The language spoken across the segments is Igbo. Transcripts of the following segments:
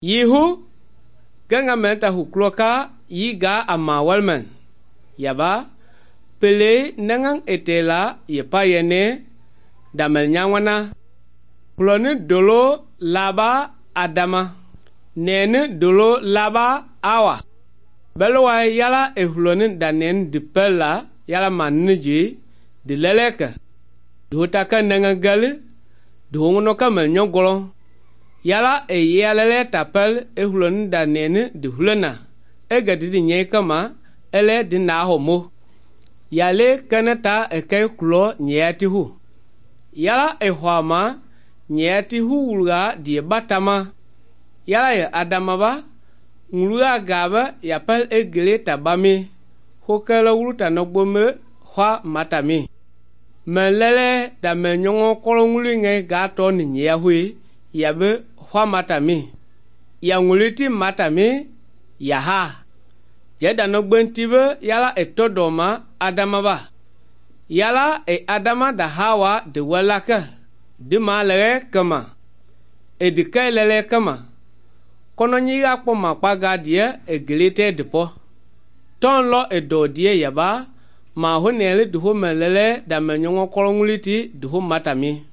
Yihu ganga menta hukloka yiga ama walman. Yaba pele nangang etela yepa yene damel nyangwana. Plone dolo laba Adama. Nene dolo laba Awa. Belwa yala ehlonin danen de pella yala maniji de leleka. Dotaka nanga gale. Dongonoka mel nyongolon. Yala yalele tapel ehlonin danen de hulena. Ega di nyekama ele di nahomo. Yale kanata eke kulo nyetihu. Yala ehwama nyetihu ulga di batama. Yala ya Adama ba nguluya gaba yapal egele tabami. Hokela uluta nogbome hwa matami. Melele da menyongo kolonguli nge gato ni nyehui yabe hwa matami. Ya nguliti matami yaha. Jeda nogbentibe yala etodoma Adama ba. Yala Adama da Hawa de walaka. De malere kama. Edike lele kama. Kono nyiga po makpaga die egelete depo. Ton lo edo die yaba. Ma honele duho melele da menyongo kolonguliti duho matami.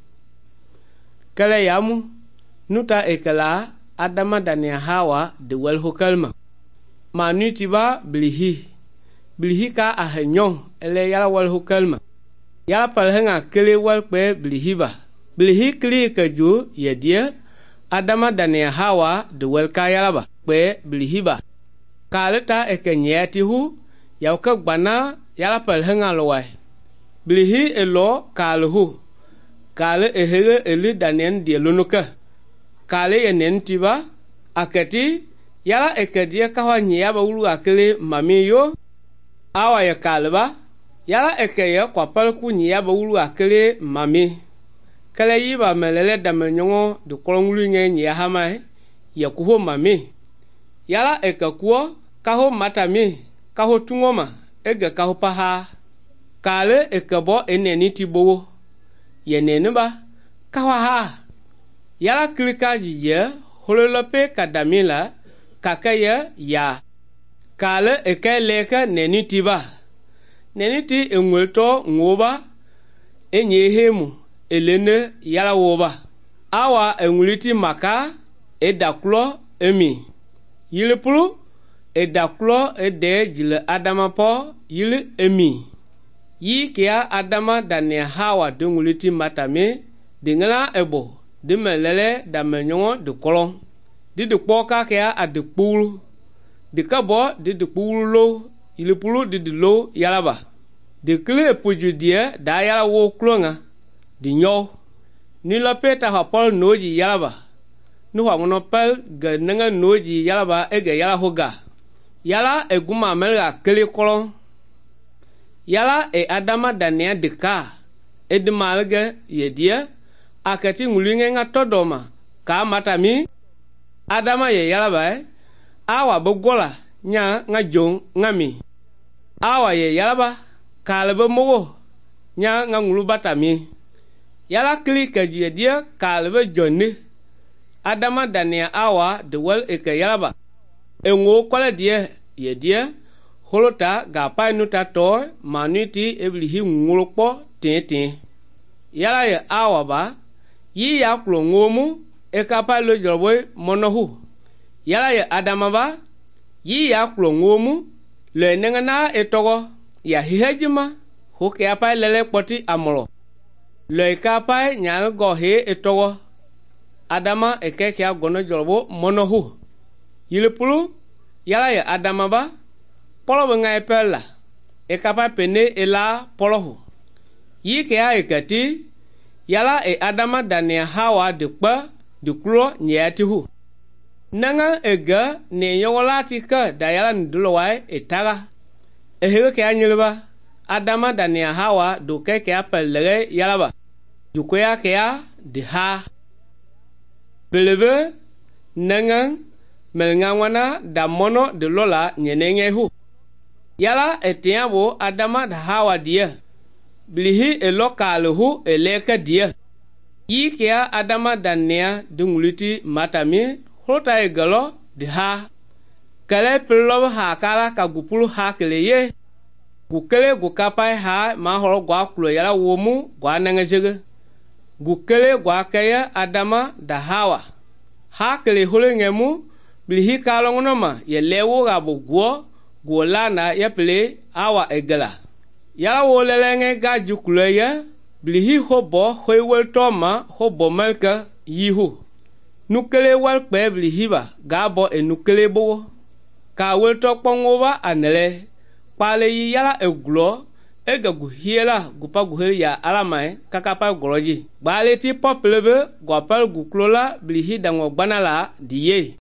Kele yamu. Nuta ekela Adama da ne Hawa de wel hokelma. Ma nutiba blihi. Blihi ka ahenyon ele yala wel hokelma. Yala palhenga kele wel kwe blihi ba. Blihi kli keju yedie. Adama da ne Hawa de wel ka yala ba kwe blihi ba. Kaleta eke nyetihu yauka gbana yala palhenga lowai. Blihi elo kalhu. Kale ehere eli danen die lunuka. Kale yenen tiba aketi yala ekedie kawa nyaba ulu akele mami yo. Awa ya kalba yala ekeye kwa palku nyaba ulu akele mami. Kale yiba melele damenyongo de kolongulu nge nyahamai ya kuho mami. Yala ekakuo kaho matami kaho tungoma ege kaho paha. Kale ekebo eneni tibowo. Yenene ba kaho ha. Yala klika jiye hololope kadamila kakaya ya. Kale eke leka neni tiba. Neni ti engwelto ngoba enyehemu elene yala woba. Awa enguliti maka edaklo emi. Yilepulu edaklo ede jile Adama po yile emi. Yi kia Adama da ne Hawa denguliti matame dengela ebo de melele da menyongo de kolon. Di de kpoka kia adekpulu. De kabo di de pulu lo yilepulu di de lo yalaba. De kle puju die da yala wo klonga. Di nyo. Ni lope ta hapol noji yalaba. Nu wangono pel ge nenga noji yalaba ege yala hoga. Yala eguma melga kele kolon. Yala Adama dania deka. Edmalge yedie. Akati ngulinge nga todoma. Ka matami. Adama ye yalaba Awa bogola nya nga jong ngami. Awa ye yalaba. Kalebe mogo. Nya nga ngulu batami. Yala klika dia kalbe jonni. Adama dania Awa de wel eke yalaba. Engo kwala die ye die holota gapa nuta to manuti eblihi ngulokpo tin. Yala ye Awa ba yi ya klo ngomu ekapa lo joroboy monohu. Yala ye Adama ba yi ya klo ngomu le nengana etogo ya hihejima hoke apa lele poti amolo. Le kapa nyal gohe etogo. Adama ekeke ya gono jorobo monohu. Yilepulu yala ye Adama ba polo bengai pela ekapa pene ela polohu. Yi ke ya ekati yala Adama dania Hawa de kpa de klo nyetihu. Nanga ega ne yongolati ka da yala ndulowai etaga. Ehege ke anyelba Adama dania Hawa do keke apelere yala ba. Jukwea ke ya de ha. Belebe nanga melngangwana da mono de lola nyenengehu. Yala etiabo Adama da Hawa dia. Blihi elokaluhu eleka dia. Yi kia Adama dania dunguliti matami hota e galo di ha. Kele pilob ha kala ka gupulu ha kele ye. Gukele gukapai ha ma holo gwa kulo yala womu gwa nangezege. Gukele gwa kaya Adama da Hawa. Ha kele hole ngemu blihi kalongonoma ye lewo gabo gwo lana ya pele awa egala. Yala wo lelenge ga jukulo ya blihi hobo hoiwel toma hobo melka yihu. Nukele wal kpe blihi ba gabo e nukele bogo. Ka wel to kpongoba anele. Pale yi yala eglo ega guhiela gupa guheli ya alamai kakapa goroji. Bale ti popelebe gwapal guklola blihi dango gbanala diye.